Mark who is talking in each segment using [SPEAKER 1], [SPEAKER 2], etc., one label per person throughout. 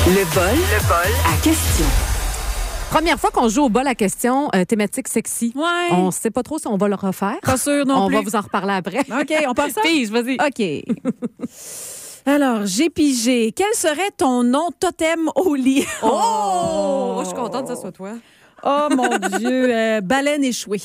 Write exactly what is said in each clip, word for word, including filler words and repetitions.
[SPEAKER 1] Le bol, le bol à question.
[SPEAKER 2] Première fois qu'on joue au bol à question euh, thématique sexy.
[SPEAKER 3] Ouais.
[SPEAKER 2] On sait pas trop si on va le refaire.
[SPEAKER 3] Pas sûr non
[SPEAKER 2] on
[SPEAKER 3] plus.
[SPEAKER 2] va vous en reparler après.
[SPEAKER 3] OK, on passe ça?
[SPEAKER 2] Pige, vas-y.
[SPEAKER 3] OK. Alors, j'ai pigé. Quel serait ton nom totem au lit?
[SPEAKER 2] Oh! Je suis contente que ce soit toi.
[SPEAKER 3] Oh, mon Dieu. euh, baleine échouée.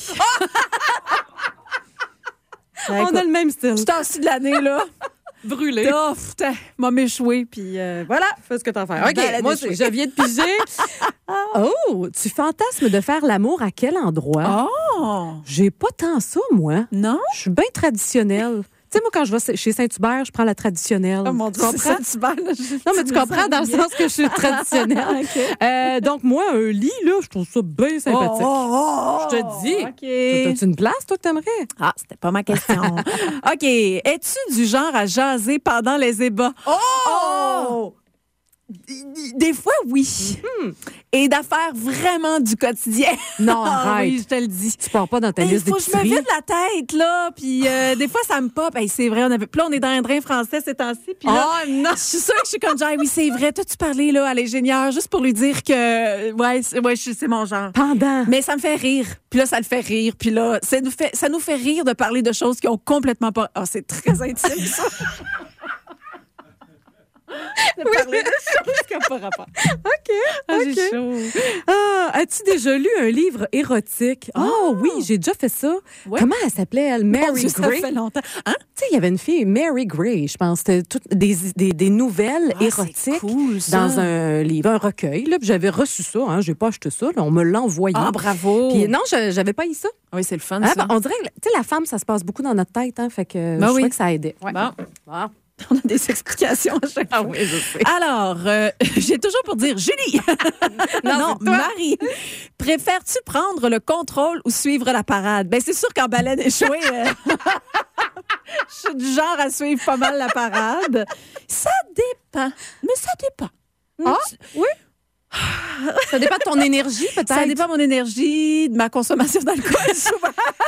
[SPEAKER 3] Ben,
[SPEAKER 2] On a le même style.
[SPEAKER 3] tout en de l'année, là.
[SPEAKER 2] Brûlé.
[SPEAKER 3] Oh, putain, m'a m'échoué, puis euh, voilà.
[SPEAKER 2] Fais ce que t'as à faire. OK,
[SPEAKER 3] Baleine
[SPEAKER 2] moi,
[SPEAKER 3] échouée.
[SPEAKER 2] je viens de piger. Oh, tu fantasmes de faire l'amour à quel endroit?
[SPEAKER 3] Oh!
[SPEAKER 2] J'ai pas tant ça, moi.
[SPEAKER 3] Non?
[SPEAKER 2] Je suis bien traditionnelle. Tu sais, moi, quand je vais chez Saint-Hubert, je prends la traditionnelle.
[SPEAKER 3] Oh, mon Dieu,
[SPEAKER 2] tu comprends?
[SPEAKER 3] c'est ça, tu là,
[SPEAKER 2] Non, mais tu comprends dans le sens que je suis traditionnelle.
[SPEAKER 3] OK.
[SPEAKER 2] Euh, donc, moi, un lit, là, je trouve ça bien sympathique.
[SPEAKER 3] Oh, oh, oh,
[SPEAKER 2] Je te dis.
[SPEAKER 3] OK.
[SPEAKER 2] T'as-tu une place, toi, que t'aimerais?
[SPEAKER 3] Ah, c'était pas ma question. OK. Es-tu du genre à jaser pendant les ébats? Oh! Des fois, oui. Et d'affaires vraiment du quotidien.
[SPEAKER 2] Non,
[SPEAKER 3] Ah
[SPEAKER 2] arrête.
[SPEAKER 3] oui, je te le dis.
[SPEAKER 2] Tu pars pas dans ta
[SPEAKER 3] Il
[SPEAKER 2] liste
[SPEAKER 3] faut que je me
[SPEAKER 2] d'épicerie.
[SPEAKER 3] vide la tête, là. Puis euh, des fois, ça me pop. Hey, c'est vrai, on avait... Puis là, on est dans un drain français ces temps-ci. Puis là,
[SPEAKER 2] Oh, non!
[SPEAKER 3] je suis sûre que je suis comme genre, oui, c'est vrai. Toi, tu parlais là, à l'ingénieur juste pour lui dire que, ouais, c'est, ouais, je- c'est mon genre.
[SPEAKER 2] Pendant.
[SPEAKER 3] Mais ça me fait rire. Puis là, ça le fait rire. Puis là, ça nous fait, ça nous fait rire de parler de choses qui ont complètement pas... Ah, c'est très intime, ça. De parler de choses qui n'ont pas rapport.
[SPEAKER 2] OK.
[SPEAKER 3] Ah,
[SPEAKER 2] OK.
[SPEAKER 3] j'ai chaud.
[SPEAKER 2] Ah, as-tu déjà lu un livre érotique? Oh, oui, j'ai déjà fait ça.
[SPEAKER 3] Ouais.
[SPEAKER 2] Comment elle s'appelait, elle?
[SPEAKER 3] Mon
[SPEAKER 2] Mary
[SPEAKER 3] Dieu, ça
[SPEAKER 2] Gray.
[SPEAKER 3] fait longtemps. Hein?
[SPEAKER 2] Tu sais, il y avait une fille, Mary Gray, je pense. C'était toutes des, des, des nouvelles
[SPEAKER 3] Ah, c'est
[SPEAKER 2] érotiques
[SPEAKER 3] cool, ça.
[SPEAKER 2] dans un livre, un recueil. Là, puis j'avais reçu ça. Hein, j'ai pas acheté ça. Là, on me l'a envoyé.
[SPEAKER 3] Ah, bravo.
[SPEAKER 2] Puis non, je- j'avais pas eu ça.
[SPEAKER 3] Oui, c'est le fun,
[SPEAKER 2] Hein,
[SPEAKER 3] ça.
[SPEAKER 2] ben, on dirait que tu sais, la femme, ça se passe beaucoup dans notre tête. Hein, fait que
[SPEAKER 3] Ben
[SPEAKER 2] je
[SPEAKER 3] oui.
[SPEAKER 2] trouvais que ça aidait. Ouais.
[SPEAKER 3] Bon,
[SPEAKER 2] Bon.
[SPEAKER 3] on a des explications à chaque
[SPEAKER 2] Ah
[SPEAKER 3] fois.
[SPEAKER 2] oui, je sais.
[SPEAKER 3] Alors, euh, j'ai toujours pour dire Julie. non,
[SPEAKER 2] c'est toi.
[SPEAKER 3] Marie. Préfères-tu prendre le contrôle ou suivre la parade? Ben, c'est sûr qu'en baleine échouée, euh, je suis du genre à suivre pas mal la parade. Ça dépend. Mais ça dépend.
[SPEAKER 2] Ah, oui? Ça dépend de ton énergie, peut-être.
[SPEAKER 3] Ça dépend de mon énergie, de ma consommation d'alcool, souvent.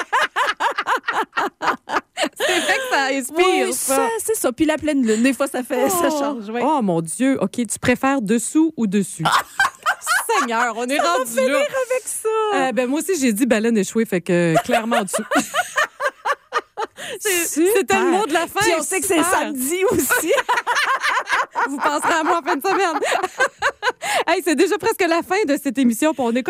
[SPEAKER 2] C'est vrai que ça inspire,
[SPEAKER 3] Oui,
[SPEAKER 2] ça.
[SPEAKER 3] ça, c'est ça. Puis la pleine lune, des fois, ça fait, ça
[SPEAKER 2] Oh.
[SPEAKER 3] change. Ouais.
[SPEAKER 2] Oh, mon Dieu. OK, tu préfères dessous ou dessus? Seigneur, on est rendu là.
[SPEAKER 3] Avec ça.
[SPEAKER 2] Euh, ben, moi aussi, j'ai dit baleine échouée, fait que clairement en dessous. C'est- C'était le mot de la fin.
[SPEAKER 3] Puis on sait que c'est
[SPEAKER 2] Super.
[SPEAKER 3] samedi aussi.
[SPEAKER 2] Vous penserez à moi en fin de semaine. Hey, c'est déjà presque la fin de cette émission. Puis on est